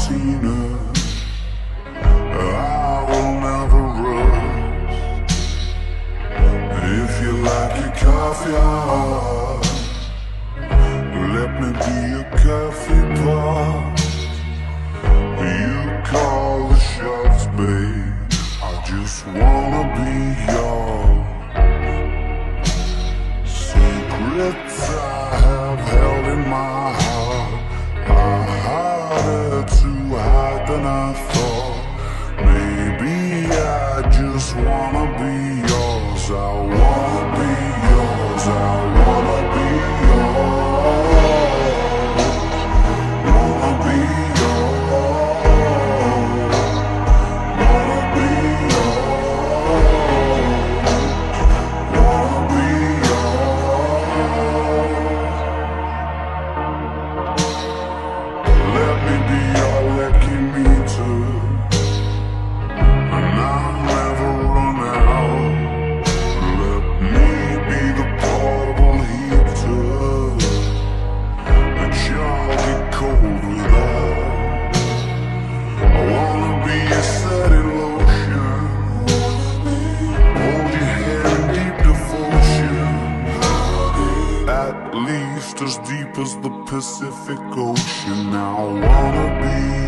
seen it. I will never rest. If you like your coffee hot, let me be your coffee pot. You call the shots, babe. I just wanna be yours. Secrets I have held in my heart are harder to hide than I thought. Maybe I just wanna be yours. I wanna be yours. I wanna be yours. Wanna be yours. Wanna be yours. Wanna be yours. Let me be your lucky meter, and I'll never run out. Let me be the portable heater that y'all get cold without. I wanna be your setting lotion, hold your hair in deep devotion, at least as deep as the Pacific Ocean. I wanna be